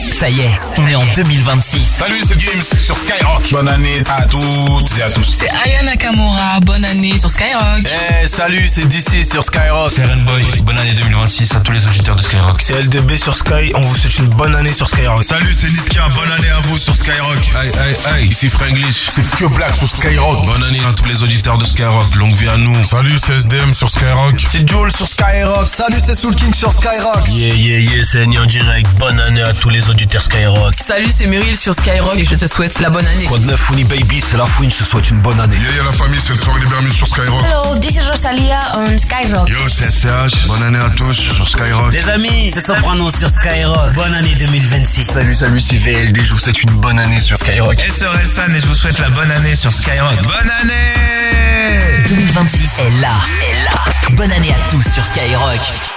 Ça y est, on est en 2026. Salut, c'est Gims sur Skyrock. Bonne année à toutes et à tous. C'est Aya Nakamura, bonne année sur Skyrock. Salut, c'est DC sur Skyrock. C'est Renboy, bonne année 2026 à tous les auditeurs de Skyrock. C'est LDB sur Sky, on vous souhaite une bonne année sur Skyrock. Salut, c'est Niska, bonne année à vous sur Skyrock. Hey, ici Franglish, c'est que Black sur Skyrock. Bonne année à tous les auditeurs de Skyrock, longue vie à nous. Salut, c'est SDM sur Skyrock. C'est Joel sur Skyrock. Salut, c'est Soul King sur Skyrock. Yeah, c'est Eni en direct. Bonne année à tous les auditeurs Skyrock. Salut, c'est Meryl sur Skyrock et je te souhaite la bonne année. Quoi de neuf, Fouini Baby, c'est la fouine, je te souhaite une bonne année. Yeah, la famille, c'est le Troll des Bermudes sur Skyrock. Hello, this is Rosalia on Skyrock. Yo, c'est SCH, bonne année à tous sur Skyrock. Les amis, c'est Soprano sur Skyrock. Bonne année 2026. Salut, c'est VLD, je vous souhaite une bonne année sur Skyrock. Et c'est Orelsan et je vous souhaite la bonne année sur Skyrock. Bonne année 2026 est là. Bonne année à tous sur Skyrock.